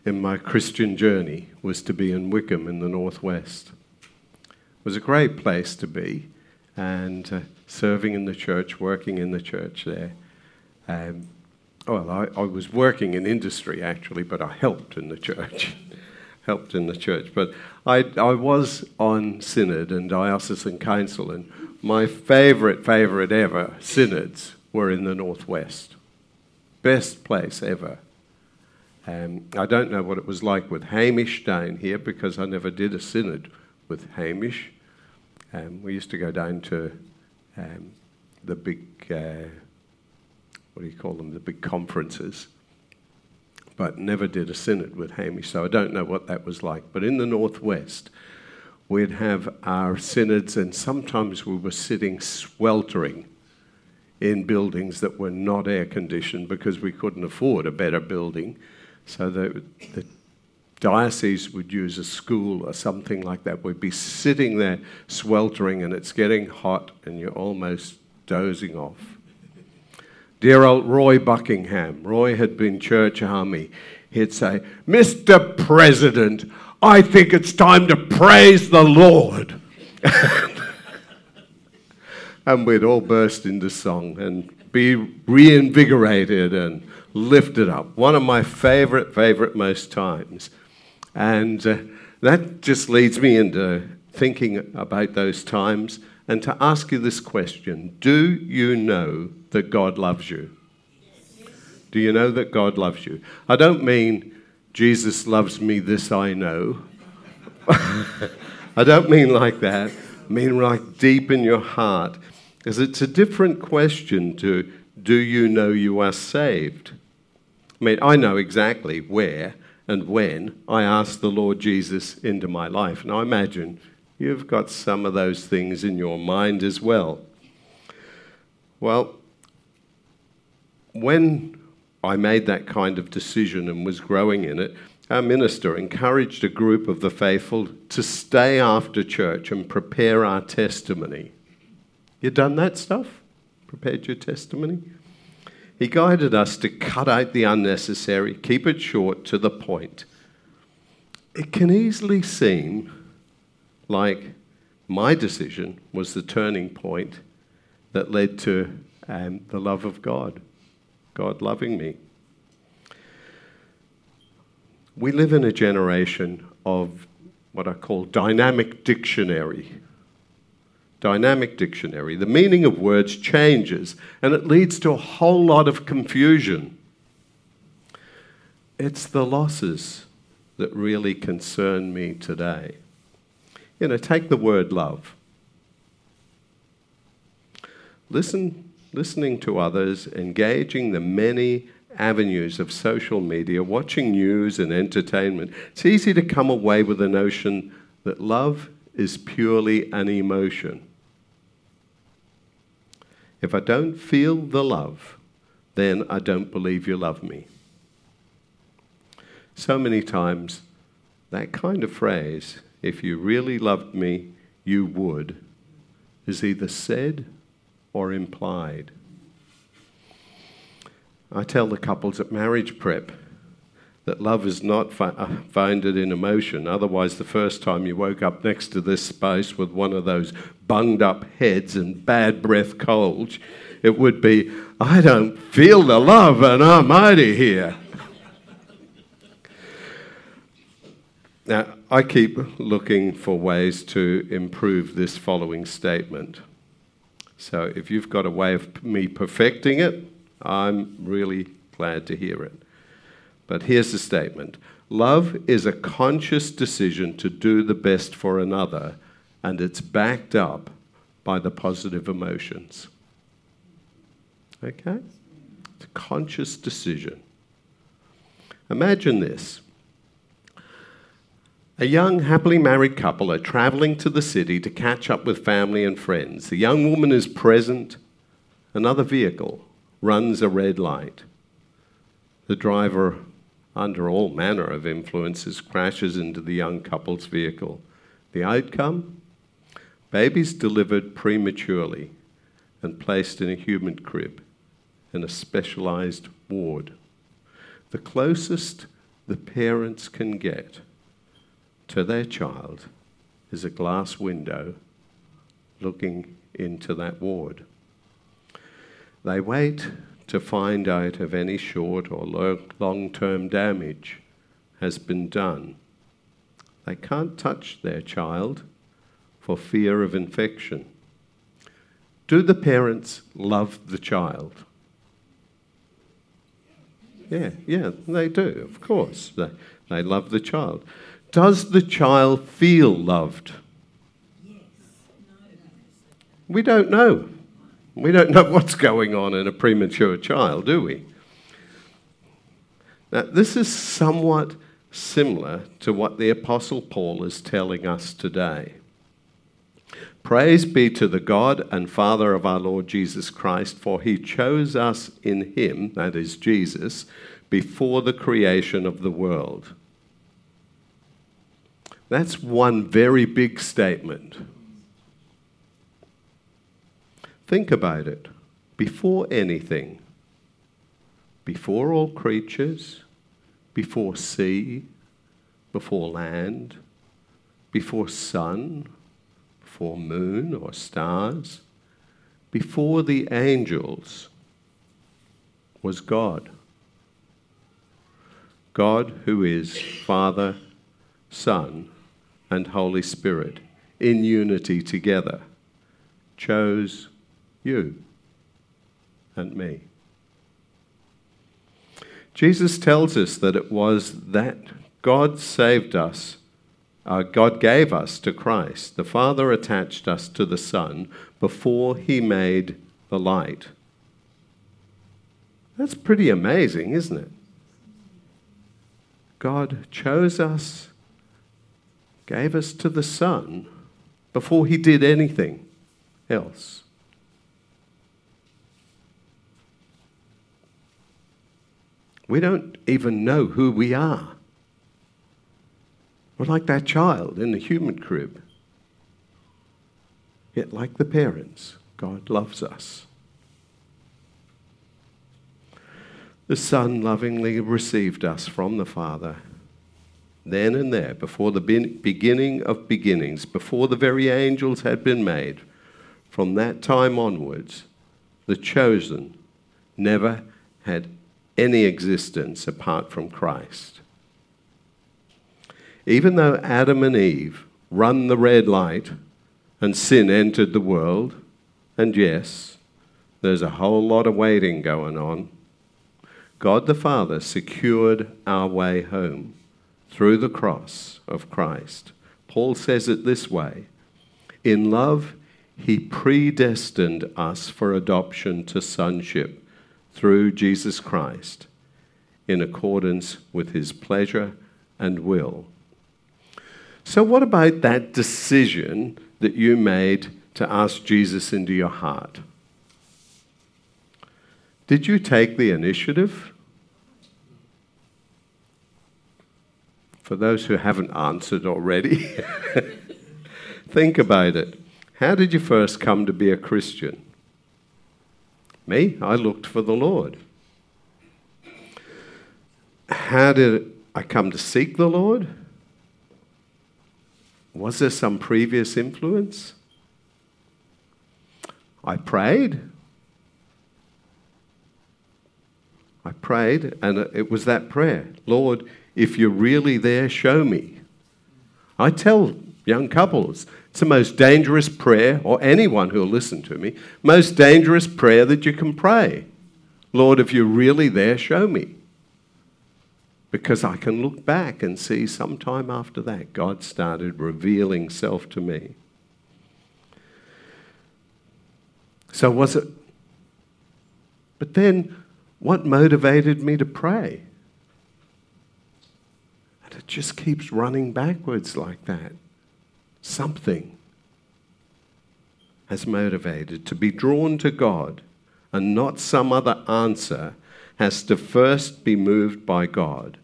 in my Christian journey was to be in Wickham in the northwest. It was a great place to be, and serving in the church, working in the church there. I was working in industry actually, but I helped in the church. But I was on synod and diocesan council, and my favourite ever synods were in the northwest. Best place ever. I don't know what it was like with Hamish down here because I never did a synod with Hamish. We used to go down to the big, the big conferences, but never did a synod with Hamish, so I don't know what that was like. But in the northwest, we'd have our synods, and sometimes we were sitting sweltering in buildings that were not air-conditioned because we couldn't afford a better building. So the diocese would use a school or something like that. We'd be sitting there sweltering, and it's getting hot, and you're almost dozing off. Dear old Roy Buckingham. Roy had been church army. He'd say, "Mr. President, I think it's time to praise the Lord." And we'd all burst into song and be reinvigorated and lifted up. One of my favourite most times. And that just leads me into thinking about those times and to ask you this question. Do you know that God loves you? Do you know that God loves you? I don't mean Jesus loves me, this I know. I don't mean like that. I mean like deep in your heart. Because it's a different question to, do you know you are saved? I mean, I know exactly where and when I asked the Lord Jesus into my life. And I imagine you've got some of those things in your mind as well. Well, when I made that kind of decision and was growing in it, our minister encouraged a group of the faithful to stay after church and prepare our testimony. You done that stuff? Prepared your testimony? He guided us to cut out the unnecessary, keep it short, to the point. It can easily seem like my decision was the turning point that led to the love of God, God loving me. We live in a generation of what I call dynamic dictionary. Dynamic dictionary. The meaning of words changes, and it leads to a whole lot of confusion. It's the losses that really concern me today. Take the word love. Listening to others, engaging the many avenues of social media, watching news and entertainment, it's easy to come away with the notion that love is purely an emotion. If I don't feel the love, then I don't believe you love me. So many times, that kind of phrase, "if you really loved me, you would," is either said or implied. I tell the couples at marriage prep that love is not founded in emotion. Otherwise, the first time you woke up next to this spouse with one of those bunged up heads and bad breath colds, it would be, "I don't feel the love and I'm out of here." Now, I keep looking for ways to improve this following statement. So if you've got a way of me perfecting it, I'm really glad to hear it. But here's the statement. Love is a conscious decision to do the best for another, and it's backed up by the positive emotions. Okay? It's a conscious decision. Imagine this. A young, happily married couple are travelling to the city to catch up with family and friends. The young woman is present. Another vehicle runs a red light. The driver, under all manner of influences, crashes into the young couple's vehicle. The outcome? Babies delivered prematurely and placed in a human crib in a specialised ward. The closest the parents can get to their child is a glass window looking into that ward. They wait to find out if any short or long-term damage has been done. They can't touch their child for fear of infection. Do the parents love the child? Yeah, they do, of course. They love the child. Does the child feel loved? We don't know. We don't know what's going on in a premature child, do we? Now, this is somewhat similar to what the Apostle Paul is telling us today. Praise be to the God and Father of our Lord Jesus Christ, for he chose us in him, that is Jesus, before the creation of the world. That's one very big statement. Think about it. Before anything, before all creatures, before sea, before land, before sun, before moon or stars, before the angels, was God. God, who is Father, Son, and Holy Spirit, in unity together, chose you and me. Jesus tells us that it was that God saved us, God gave us to Christ. The Father attached us to the Son before he made the light. That's pretty amazing, isn't it? God chose us, gave us to the Son before he did anything else. We don't even know who we are. We're like that child in the human crib. Yet, like the parents, God loves us. The Son lovingly received us from the Father. Then and there, before the beginning of beginnings, before the very angels had been made, from that time onwards, the chosen never had any existence apart from Christ. Even though Adam and Eve run the red light and sin entered the world, and yes, there's a whole lot of waiting going on, God the Father secured our way home through the cross of Christ. Paul says it this way: in love, he predestined us for adoption to sonship through Jesus Christ, in accordance with his pleasure and will. So what about that decision that you made to ask Jesus into your heart? Did you take the initiative? For those who haven't answered already, think about it. How did you first come to be a Christian? Me, I looked for the Lord. How did I come to seek the Lord? Was there some previous influence? I prayed. And it was that prayer. Lord, if you're really there, show me. I tell young couples, it's the most dangerous prayer, or anyone who'll listen to me, most dangerous prayer that you can pray. Lord, if you're really there, show me. Because I can look back and see sometime after that, God started revealing self to me. So was it? But then, what motivated me to pray? And it just keeps running backwards like that. Something has motivated. To be drawn to God and not some other answer has to first be moved by God.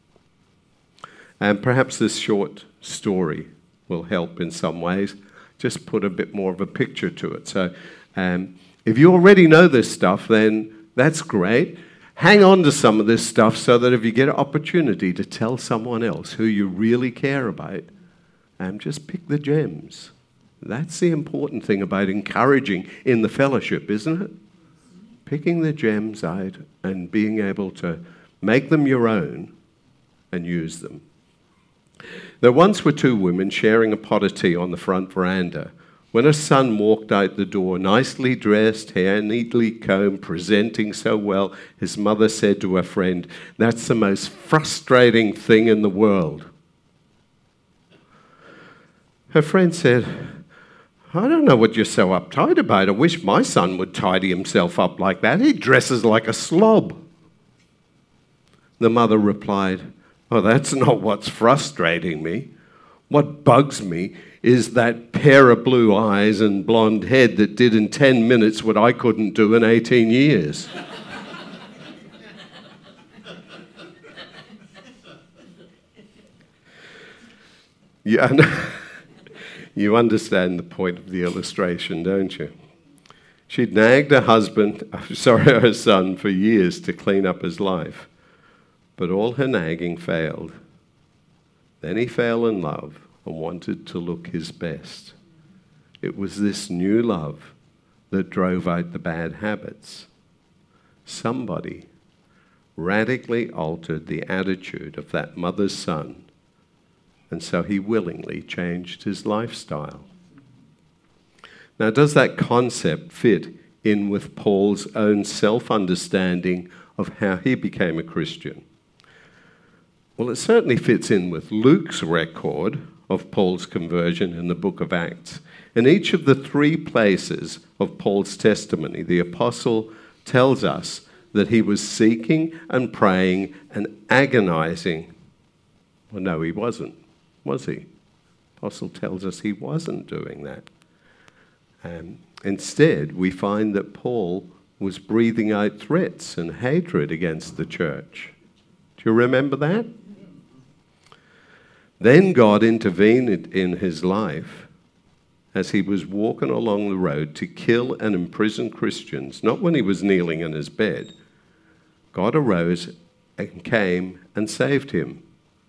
And perhaps this short story will help in some ways. Just put a bit more of a picture to it. So if you already know this stuff, then that's great. Hang on to some of this stuff so that if you get an opportunity to tell someone else who you really care about, just pick the gems. That's the important thing about encouraging in the fellowship, isn't it? Picking the gems out and being able to make them your own and use them. There once were two women sharing a pot of tea on the front veranda when a son walked out the door, nicely dressed, hair neatly combed, presenting so well. His mother said to her friend, "That's the most frustrating thing in the world." Her friend said, "I don't know what you're so uptight about. I wish my son would tidy himself up like that. He dresses like a slob." The mother replied, "Oh, that's not what's frustrating me. What bugs me is that pair of blue eyes and blonde head that did in 10 minutes what I couldn't do in 18 years. You understand the point of the illustration, don't you? She'd nagged her son for years to clean up his life, but all her nagging failed. Then he fell in love and wanted to look his best. It was this new love that drove out the bad habits. Somebody radically altered the attitude of that mother's son, and so he willingly changed his lifestyle. Now, does that concept fit in with Paul's own self-understanding of how he became a Christian? Well, it certainly fits in with Luke's record of Paul's conversion in the book of Acts. In each of the three places of Paul's testimony, the apostle tells us that he was seeking and praying and agonizing. Well, no, he wasn't, was he? The apostle tells us he wasn't doing that. Instead, we find that Paul was breathing out threats and hatred against the church. Do you remember that? Then God intervened in his life as he was walking along the road to kill and imprison Christians, not when he was kneeling in his bed. God arose and came and saved him.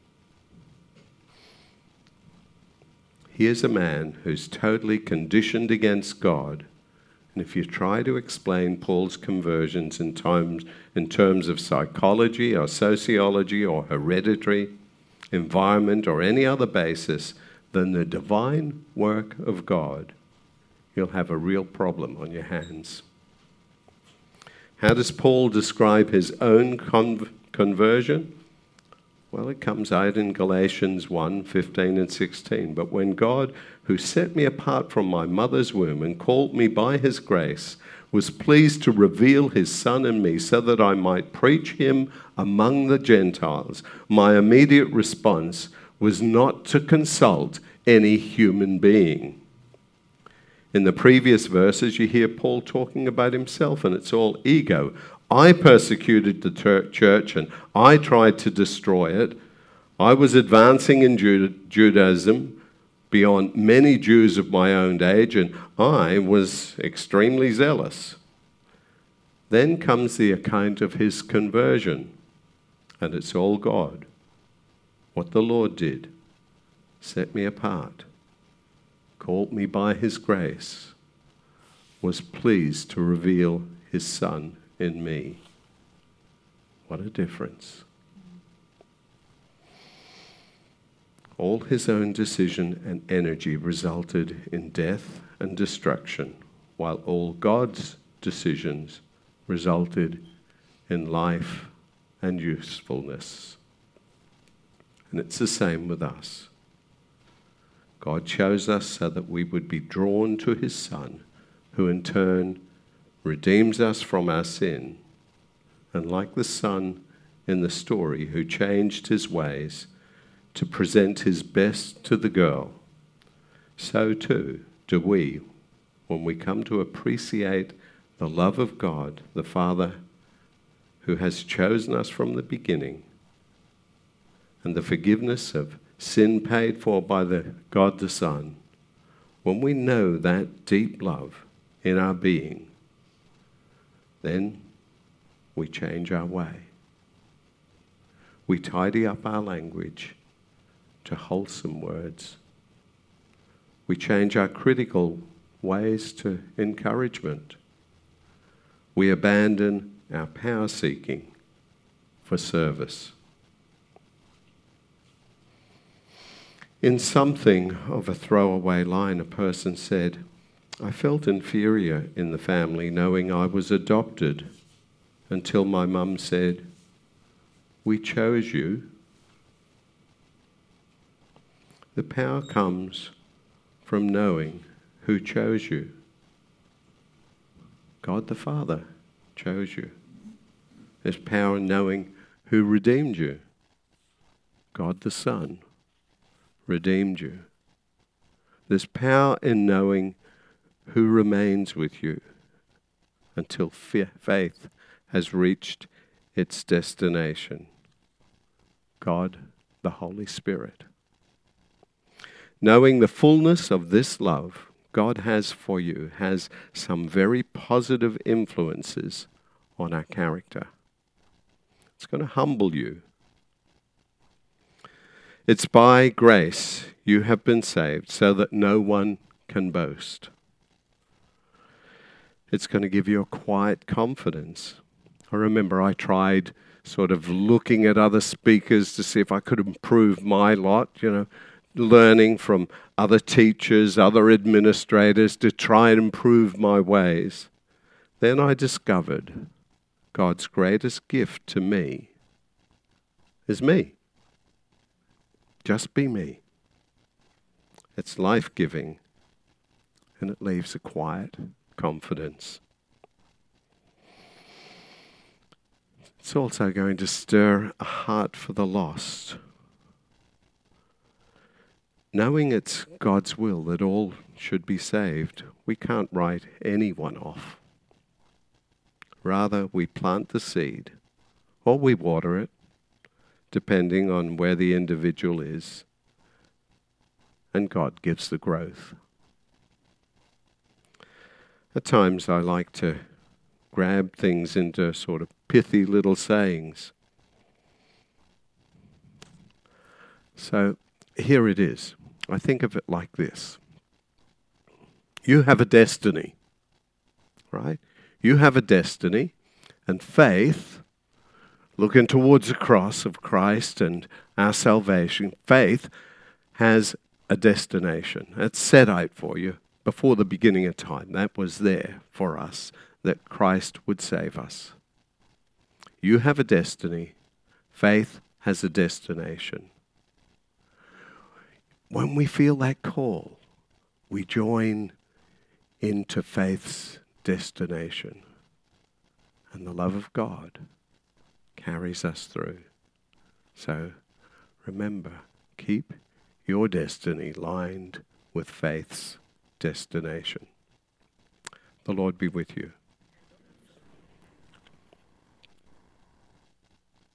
He is a man who's totally conditioned against God. And if you try to explain Paul's conversions in terms of psychology or sociology or hereditary, environment, or any other basis than the divine work of God, you'll have a real problem on your hands. How does Paul describe his own conversion? Well, it comes out in Galatians 1:15 and 16. "But when God, who set me apart from my mother's womb and called me by his grace, was pleased to reveal his Son in me so that I might preach him among the Gentiles, my immediate response was not to consult any human being." In the previous verses, you hear Paul talking about himself, and it's all ego. I persecuted the church, and I tried to destroy it. I was advancing in Judaism beyond many Jews of my own age, and I was extremely zealous. Then comes the account of his conversion, and it's all God. What the Lord did, set me apart, called me by his grace, was pleased to reveal his Son in me. What a difference. All his own decision and energy resulted in death and destruction, while all God's decisions resulted in life and usefulness. And it's the same with us. God chose us so that we would be drawn to his Son, who in turn redeems us from our sin. And like the son in the story who changed his ways to present his best to the girl, so too do we when we come to appreciate the love of God, the Father, who has chosen us from the beginning, and the forgiveness of sin paid for by God the Son. When we know that deep love in our being, then we change our way. We tidy up our language to wholesome words. We change our critical ways to encouragement. We abandon our power seeking for service. In something of a throwaway line, a person said, "I felt inferior in the family knowing I was adopted until my mum said, 'We chose you.' The power comes from knowing who chose you. God the Father chose you. There's power in knowing who redeemed you. God the Son redeemed you. There's power in knowing who remains with you until faith has reached its destination. God, the Holy Spirit. Knowing the fullness of this love God has for you has some very positive influences on our character. It's going to humble you. It's by grace you have been saved so that no one can boast. It's going to give you a quiet confidence. I remember I tried sort of looking at other speakers to see if I could improve my lot, learning from other teachers, other administrators to try and improve my ways. Then I discovered God's greatest gift to me is me. Just be me. It's life-giving, and it leaves a quiet confidence. It's also going to stir a heart for the lost. Knowing it's God's will that all should be saved, we can't write anyone off. Rather, we plant the seed, or we water it, depending on where the individual is, and God gives the growth. At times I like to grab things into sort of pithy little sayings. So here it is. I think of it like this. You have a destiny, right? You have a destiny, and faith, looking towards the cross of Christ and our salvation, faith has a destination. It's set out for you before the beginning of time. That was there for us, that Christ would save us. You have a destiny. Faith has a destination. When we feel that call, we join into faith's destination. And the love of God carries us through. So remember, keep your destiny lined with faith's destination. The Lord be with you.